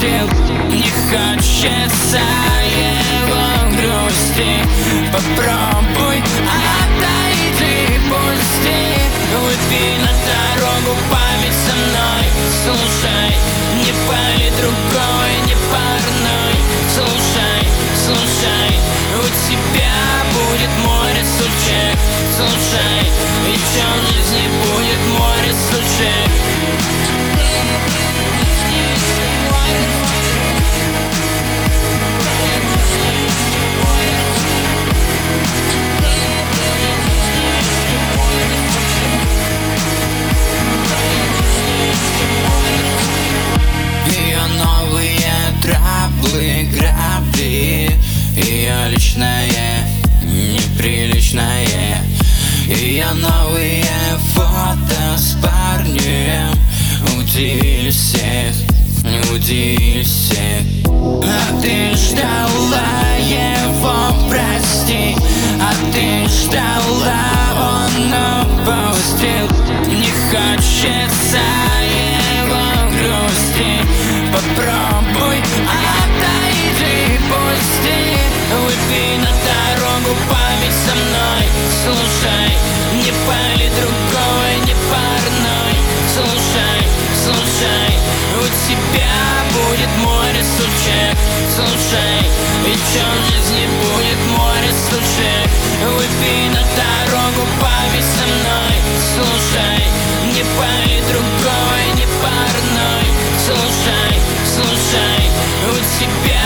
опустил. Не хочется его грусти. Попробуй отойди, пусти. Выпей на дорогу память со мной. Слушай, не пали другой, не парной. Слушай, слушай, у тебя будет море сучек. Слушай, еще в жизни будет море сучек. Ее новые траблы, грабли, ее личное, неприличное. Ее новые фото с парнем удивили всех, удивили всех. А ты ждала его, прости, а ты ждала, он опустил. Не хочется его грусти. Попробуй отойди, пусти. Выпей на дорогу память со мной. Слушай, не пали другой, не парной. Слушай, слушай, у тебя будет море сучек. Слушай, еще в жизни будет море сучек. Выпей на дорогу память со мной. Слушай, не пали другой, не парной. Слушай, слушай, у тебя